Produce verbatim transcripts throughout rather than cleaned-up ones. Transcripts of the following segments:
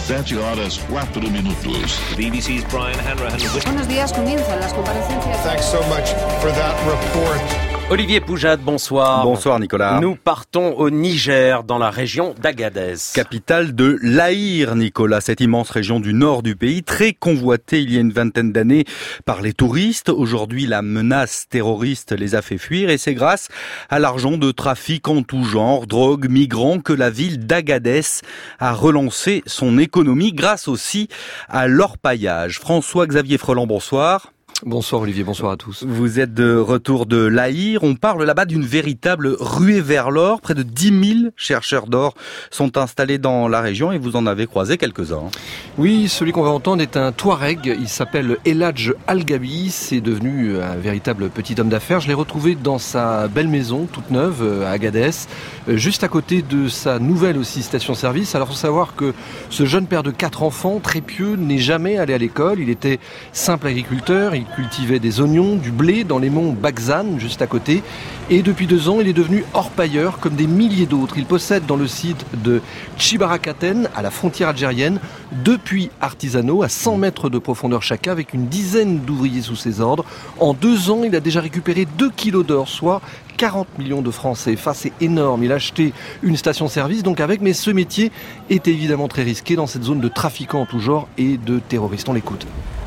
sete horas quatro minutos. B B C's Brian Hanrahan. Buenos días, comienzan las comparecencias. Thanks so much for that report. Olivier Poujade, bonsoir. Bonsoir Nicolas. Nous partons au Niger, dans la région d'Agadez. Capitale de l'Aïr, Nicolas, cette immense région du nord du pays, très convoitée il y a une vingtaine d'années par les touristes. Aujourd'hui, la menace terroriste les a fait fuir et c'est grâce à l'argent de trafic en tout genre, drogue, migrants, que la ville d'Agadez a relancé son économie grâce aussi à l'orpaillage. François-Xavier Freland, bonsoir. Bonsoir Olivier, bonsoir à tous. Vous êtes de retour de l'Aïr. On parle là-bas d'une véritable ruée vers l'or. Près de dix mille chercheurs d'or sont installés dans la région et vous en avez croisé quelques-uns. Oui, celui qu'on va entendre est un Touareg. Il s'appelle Eladj Al-Gabi. C'est devenu un véritable petit homme d'affaires. Je l'ai retrouvé dans sa belle maison, toute neuve, à Agadez, juste à côté de sa nouvelle aussi station-service. Alors, il faut savoir que ce jeune père de quatre enfants, très pieux, n'est jamais allé à l'école. Il était simple agriculteur. Il cultivait des oignons, du blé dans les monts Bagzan, juste à côté. Et depuis deux ans, il est devenu orpailleur, comme des milliers d'autres. Il possède dans le site de Chibarakaten, à la frontière algérienne, deux puits artisanaux à cent mètres de profondeur chacun, avec une dizaine d'ouvriers sous ses ordres. En deux ans, il a déjà récupéré deux kilos d'or, soit quarante millions de francs C F A. C'est énorme. Il a acheté une station-service, donc avec, mais ce métier est évidemment très risqué dans cette zone de trafiquants en tout genre et de terroristes. On l'écoute.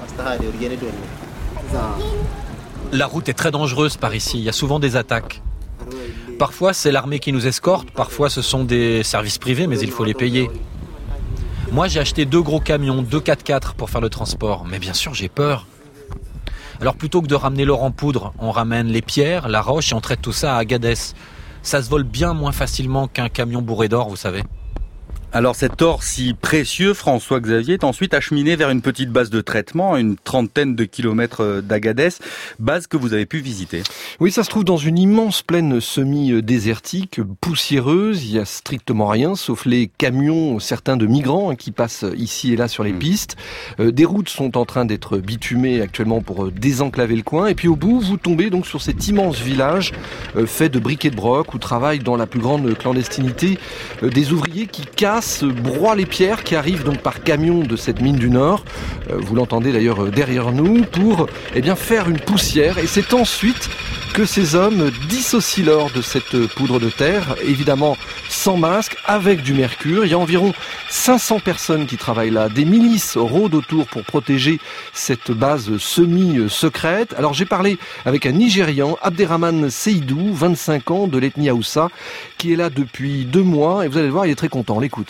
La route est très dangereuse par ici, il y a souvent des attaques. Parfois c'est l'armée qui nous escorte, parfois ce sont des services privés, mais il faut les payer. Moi j'ai acheté deux gros camions, deux quatre-quatre pour faire le transport, mais bien sûr j'ai peur. Alors plutôt que de ramener l'or en poudre, on ramène les pierres, la roche et on traite tout ça à Agadez. Ça se vole bien moins facilement qu'un camion bourré d'or, vous savez. Alors cet or si précieux, François-Xavier, est ensuite acheminé vers une petite base de traitement, à une trentaine de kilomètres d'Agadez, base que vous avez pu visiter. Oui, ça se trouve dans une immense plaine semi-désertique, poussiéreuse, il y a strictement rien, sauf les camions, certains de migrants hein, qui passent ici et là sur les mmh. pistes. Euh, des routes sont en train d'être bitumées actuellement pour désenclaver le coin, et puis au bout, vous tombez donc sur cet immense village euh, fait de briques et de broc, où travaillent dans la plus grande clandestinité euh, des ouvriers qui cassent broie les pierres qui arrivent donc par camion de cette mine du Nord. Euh, vous l'entendez d'ailleurs derrière nous pour eh bien faire une poussière et c'est ensuite que ces hommes dissocient l'or de cette poudre de terre, évidemment sans masque, avec du mercure. Il y a environ cinq cents personnes qui travaillent là. Des milices rôdent autour pour protéger cette base semi-secrète. Alors j'ai parlé avec un Nigérian, Abderrahman Seydou, vingt-cinq ans, de l'ethnie Haoussa, qui est là depuis deux mois. Et vous allez le voir, il est très content. On l'écoute.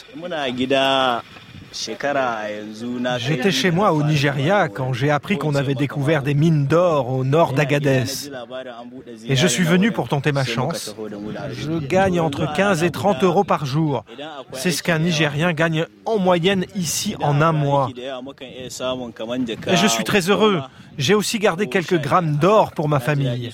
J'étais chez moi au Nigeria quand j'ai appris qu'on avait découvert des mines d'or au nord d'Agadez. Et je suis venu pour tenter ma chance. Je gagne entre quinze et trente euros par jour. C'est ce qu'un Nigérien gagne en moyenne ici en un mois. Et je suis très heureux. J'ai aussi gardé quelques grammes d'or pour ma famille.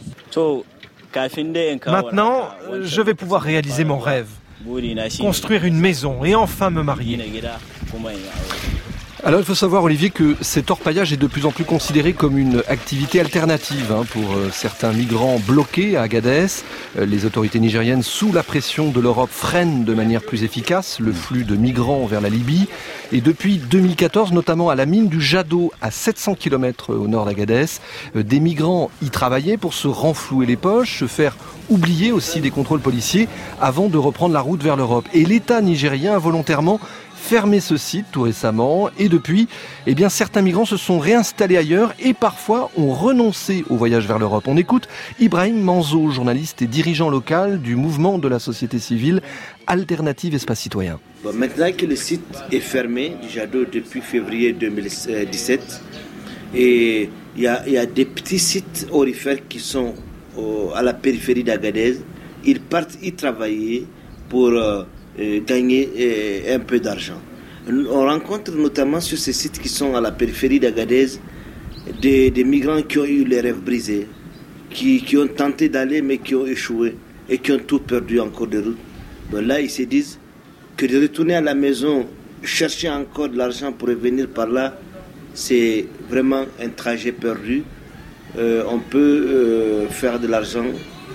Maintenant, je vais pouvoir réaliser mon rêve. Construire une maison et enfin me marier. Alors il faut savoir Olivier que cet orpaillage est de plus en plus considéré comme une activité alternative hein, pour euh, certains migrants bloqués à Agadez. Euh, les autorités nigériennes, sous la pression de l'Europe, freinent de manière plus efficace le flux de migrants vers la Libye. Et depuis deux mille quatorze, notamment à la mine du Jado, à sept cents kilomètres au nord d'Agadez, euh, des migrants y travaillaient pour se renflouer les poches, se faire oublier aussi des contrôles policiers avant de reprendre la route vers l'Europe. Et l'État nigérien a volontairement fermé ce site tout récemment et depuis, eh bien, certains migrants se sont réinstallés ailleurs et parfois ont renoncé au voyage vers l'Europe. On écoute Ibrahim Manzo, journaliste et dirigeant local du mouvement de la société civile Alternative Espace Citoyen. Bon, maintenant que le site est fermé du Jado depuis février deux mille dix-sept et il y a, y a des petits sites orifères qui sont au, à la périphérie d'Agadez, ils partent y travailler pour euh, Euh, gagner euh, un peu d'argent. On rencontre notamment sur ces sites qui sont à la périphérie d'Agadez des, des migrants qui ont eu les rêves brisés, qui, qui ont tenté d'aller mais qui ont échoué et qui ont tout perdu en cours de route. Donc là, ils se disent que de retourner à la maison, chercher encore de l'argent pour revenir par là, c'est vraiment un trajet perdu. Euh, on peut euh, faire de l'argent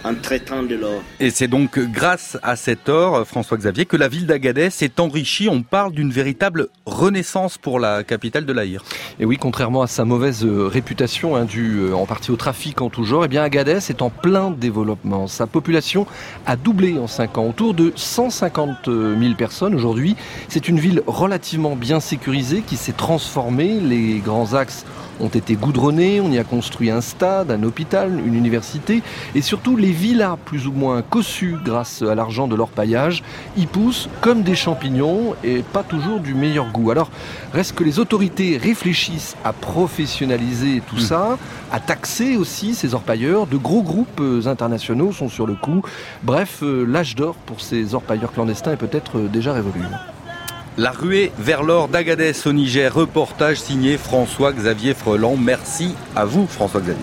en traitant de l'or. Et c'est donc grâce à cet or, François-Xavier, que la ville d'Agadez s'est enrichie. On parle d'une véritable renaissance pour la capitale de l'Aïr. Et oui, contrairement à sa mauvaise réputation, hein, due en partie au trafic en tout genre, eh bien Agadez est en plein développement. Sa population a doublé en cinq ans, autour de cent cinquante mille personnes aujourd'hui. C'est une ville relativement bien sécurisée qui s'est transformée. Les grands axes ont été goudronnés, on y a construit un stade, un hôpital, une université et surtout les villas plus ou moins cossues grâce à l'argent de l'orpaillage y poussent comme des champignons et pas toujours du meilleur goût. Alors reste que les autorités réfléchissent à professionnaliser tout ça, à taxer aussi ces orpailleurs. De gros groupes internationaux sont sur le coup. Bref, l'âge d'or pour ces orpailleurs clandestins est peut-être déjà révolu. La ruée vers l'or d'Agadez au Niger, reportage signé François-Xavier Freland. Merci à vous François-Xavier.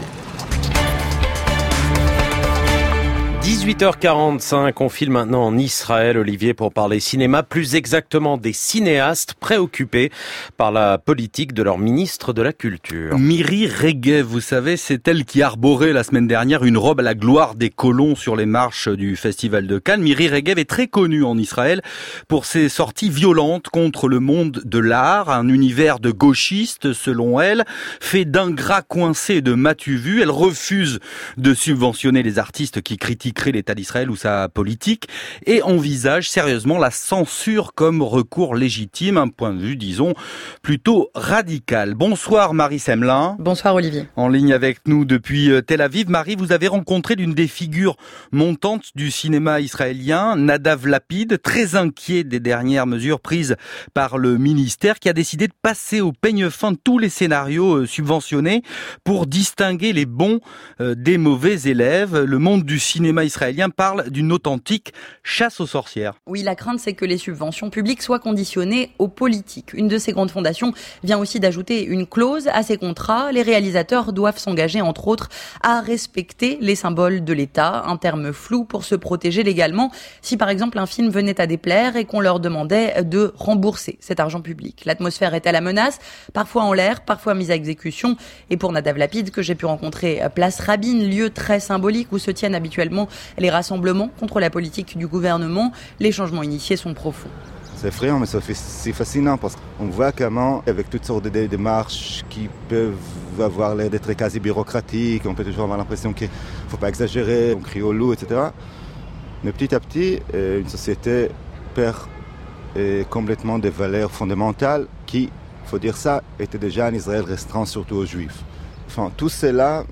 dix-huit heures quarante-cinq, on file maintenant en Israël, Olivier, pour parler cinéma, plus exactement des cinéastes préoccupés par la politique de leur ministre de la Culture. Miri Regev, vous savez, c'est elle qui arborait la semaine dernière une robe à la gloire des colons sur les marches du Festival de Cannes. Miri Regev est très connue en Israël pour ses sorties violentes contre le monde de l'art, un univers de gauchistes, selon elle, fait d'ingrats coincés et de m'as-tu vu. Elle refuse de subventionner les artistes qui critiquent l'État d'Israël ou sa politique et envisage sérieusement la censure comme recours légitime, un point de vue, disons, plutôt radical. Bonsoir Marie Semelin. Bonsoir Olivier. En ligne avec nous depuis Tel Aviv. Marie, vous avez rencontré l'une des figures montantes du cinéma israélien, Nadav Lapid, très inquiet des dernières mesures prises par le ministère qui a décidé de passer au peigne fin tous les scénarios subventionnés pour distinguer les bons des mauvais élèves. Le monde du cinéma israélien parle d'une authentique chasse aux sorcières. Oui, la crainte, c'est que les subventions publiques soient conditionnées aux politiques. Une de ces grandes fondations vient aussi d'ajouter une clause à ces contrats. Les réalisateurs doivent s'engager, entre autres, à respecter les symboles de l'État, un terme flou pour se protéger légalement si, par exemple, un film venait à déplaire et qu'on leur demandait de rembourser cet argent public. L'atmosphère est à la menace, parfois en l'air, parfois mise à exécution. Et pour Nadav Lapid, que j'ai pu rencontrer Place Rabin, lieu très symbolique où se tiennent habituellement les rassemblements contre la politique du gouvernement, les changements initiés sont profonds. C'est effrayant, mais c'est fascinant parce qu'on voit comment, avec toutes sortes de démarches qui peuvent avoir l'air d'être quasi bureaucratiques, on peut toujours avoir l'impression qu'il ne faut pas exagérer, on crie au loup, et cetera. Mais petit à petit, une société perd complètement des valeurs fondamentales qui, il faut dire ça, étaient déjà en Israël restreintes surtout aux Juifs. Enfin, tout cela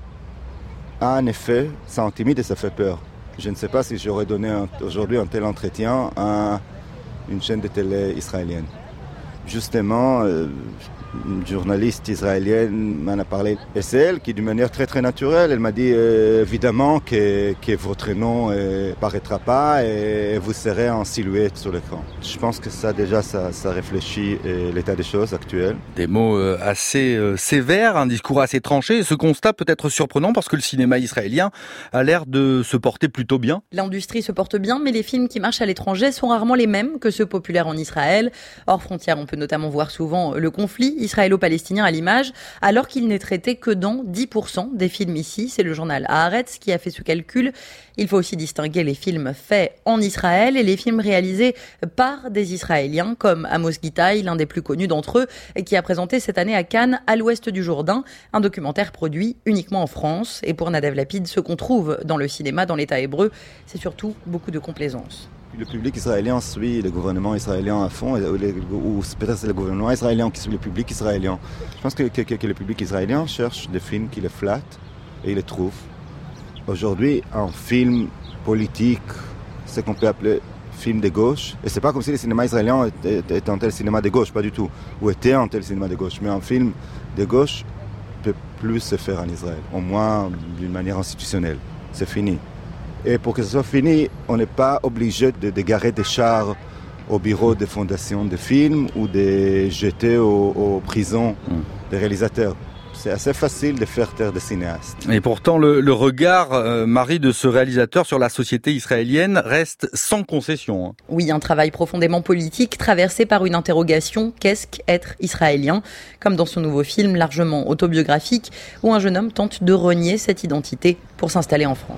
a un effet, ça intimide et ça fait peur. Je ne sais pas si j'aurais donné un, aujourd'hui un tel entretien à une chaîne de télé israélienne. Justement, euh, une journaliste israélienne m'en a parlé. Et c'est elle qui, d'une manière très très naturelle, elle m'a dit euh, évidemment que, que votre nom ne euh, paraîtra pas et vous serez en silhouette sur l'écran. Je pense que ça déjà, ça, ça réfléchit euh, l'état des choses actuel. Des mots euh, assez euh, sévères, un discours assez tranché. Ce constat peut être surprenant parce que le cinéma israélien a l'air de se porter plutôt bien. L'industrie se porte bien, mais les films qui marchent à l'étranger sont rarement les mêmes que ceux populaires en Israël. Hors frontières, on peut notamment voir souvent le conflit israélo-palestinien à l'image, alors qu'il n'est traité que dans dix pour cent des films ici. C'est le journal Haaretz qui a fait ce calcul. Il faut aussi distinguer les films faits en Israël et les films réalisés par des Israéliens, comme Amos Gitaï, l'un des plus connus d'entre eux, qui a présenté cette année à Cannes, à l'ouest du Jourdain, un documentaire produit uniquement en France. Et pour Nadav Lapid, ce qu'on trouve dans le cinéma, dans l'État hébreu, c'est surtout beaucoup de complaisance. Le public israélien suit le gouvernement israélien à fond, ou, les, ou peut-être c'est le gouvernement israélien qui suit le public israélien. Je pense que, que, que le public israélien cherche des films qui le flattent et il les trouve. Aujourd'hui, un film politique, ce qu'on peut appeler film de gauche, et c'est pas comme si le cinéma israélien était, était un tel cinéma de gauche, pas du tout, ou était un tel cinéma de gauche, mais un film de gauche peut plus se faire en Israël, au moins d'une manière institutionnelle. C'est fini. Et pour que ce soit fini, on n'est pas obligé de, de garer des chars au bureau des fondations de films ou de jeter aux, aux prisons mmh. des réalisateurs. C'est assez facile de faire taire des cinéastes. Et pourtant, le, le regard, euh, Marie, de ce réalisateur sur la société israélienne reste sans concession. Hein. Oui, un travail profondément politique, traversé par une interrogation, qu'est-ce qu'être israélien ? Comme dans son nouveau film, largement autobiographique, où un jeune homme tente de renier cette identité pour s'installer en France.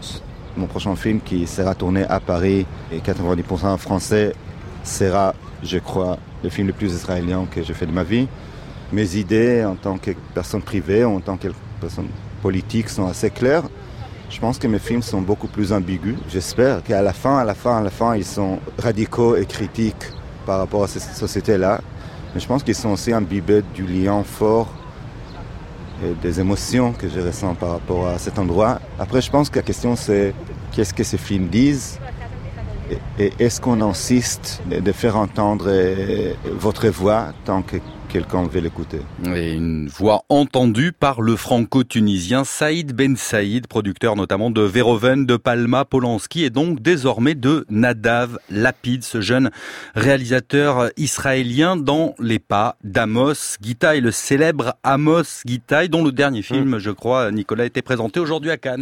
Mon prochain film qui sera tourné à Paris et quatre-vingt-dix pour cent en français sera, je crois, le film le plus israélien que j'ai fait de ma vie. Mes idées en tant que personne privée ou en tant que personne politique sont assez claires. Je pense que mes films sont beaucoup plus ambigus. J'espère qu'à la fin, à la fin, à la fin, ils sont radicaux et critiques par rapport à cette société-là. Mais je pense qu'ils sont aussi imbibés du lien fort et des émotions que je ressens par rapport à cet endroit. Après, je pense que la question, c'est qu'est-ce que ces films disent et, et est-ce qu'on insiste de faire entendre votre voix tant que quelqu'un veut l'écouter. Et une voix entendue par le franco-tunisien Saïd Ben Saïd, producteur notamment de Verhoeven, de Palma, Polanski et donc désormais de Nadav Lapid, ce jeune réalisateur israélien dans les pas d'Amos Gitaï, le célèbre Amos Gitaï, dont le dernier film, je crois, Nicolas, a été présenté aujourd'hui à Cannes.